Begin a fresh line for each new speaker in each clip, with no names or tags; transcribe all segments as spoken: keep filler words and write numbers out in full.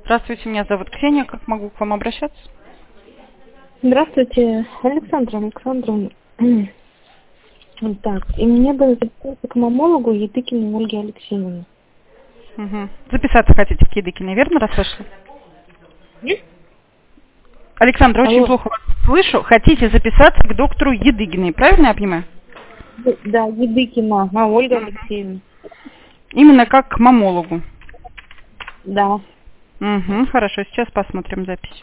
Здравствуйте, меня зовут Ксения. Как могу к вам обращаться?
Здравствуйте, Александра Александровна. Так, и мне бы записаться к мамологу Едыкиной Ольге Алексеевне.
Угу. Записаться хотите к Едыкиной, верно расслышали? Александра, очень
Алло.
плохо вас слышу. Хотите записаться к доктору Едыгиной, правильно я понимаю?
Да, Едыкина, а Ольга
Угу.
Алексеевна.
Именно как к мамологу.
Да.
Угу, хорошо, сейчас посмотрим запись.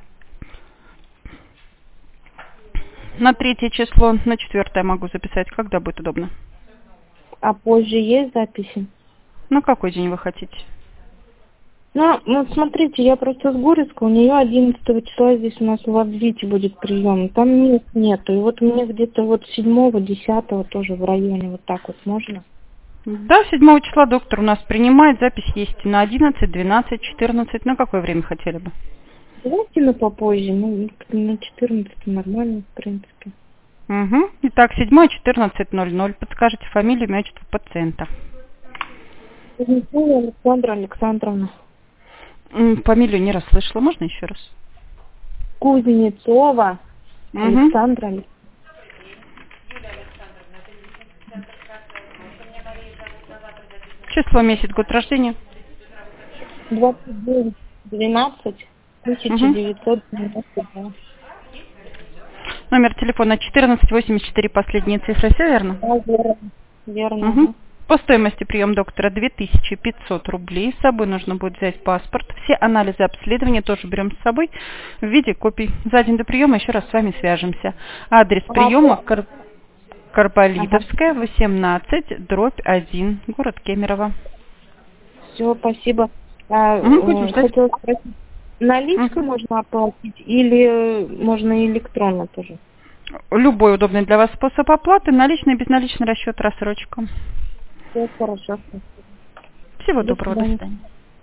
На третье число, на четвертое могу записать. Когда будет удобно?
А позже есть записи?
На какой день вы хотите?
Ну, ну, смотрите, я просто с Гурьевска, у нее одиннадцатого числа здесь у нас в Обвите будет прием. Там мест нету. И вот мне где-то вот седьмого, десятого тоже в районе вот так вот можно?
Да, седьмого числа доктор у нас принимает. Запись есть на одиннадцать, двенадцать, четырнадцать. На какое время хотели бы?
Давайте на попозже, ну, на четырнадцать нормально, в принципе.
Угу. Итак, седьмое, четырнадцать ноль ноль. Подскажите фамилию, имя, отчество пациента.
Кузнецова Александра Александровна.
М, Фамилию не расслышала. Можно еще раз?
Кузнецова
Угу.
Александра Александровна.
Число, месяц, год рождения.
двадцать девять двенадцать тысяча девятьсот девяносто два.
Номер телефона четырнадцать восемьдесят четыре, последние цифры, все верно?
Да, верно. Верно.
Угу. По стоимости прием доктора две тысячи пятьсот рублей. С собой нужно будет взять паспорт. Все анализы обследования тоже берем с собой в виде копий. За день до приема еще раз с вами свяжемся. Адрес приема Кар... Карполитовская, восемнадцать, дробь один, город Кемерово.
Все, спасибо. А,
Угу, будем
э,
ждать.
хотела спросить, наличкой
Угу.
можно оплатить или э, можно электронно тоже?
Любой удобный для вас способ оплаты, наличный, безналичный расчет, рассрочка.
Все хорошо.
Всего
До
доброго, до
свидания.
свидания.